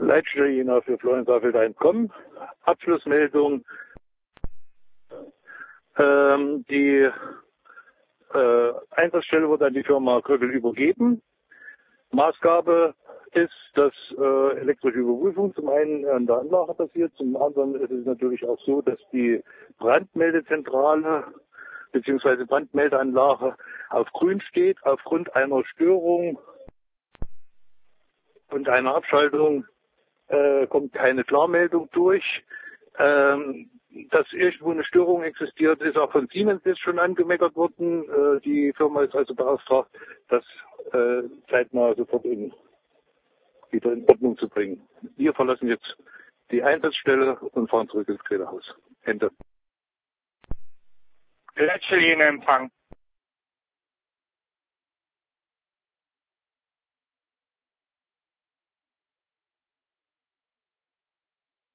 Leitstelle Jena für Florian Saalfelder 1,com. Abschlussmeldung. Die Einsatzstelle wurde an die Firma Krögel übergeben. Maßgabe ist, dass elektrische Überprüfung zum einen an der Anlage passiert, zum anderen ist es natürlich auch so, dass die Brandmeldezentrale bzw. Brandmeldeanlage auf Grün steht. Aufgrund einer Störung und einer Abschaltung kommt keine Klarmeldung durch. Dass irgendwo eine Störung existiert, ist auch von Siemens jetzt schon angemeckert worden. Die Firma ist also beauftragt, das zeitnah sofort wieder in Ordnung zu bringen. Wir verlassen jetzt die Einsatzstelle und fahren zurück ins Quälerhaus. Ende. Leitstelle Jena Empfang.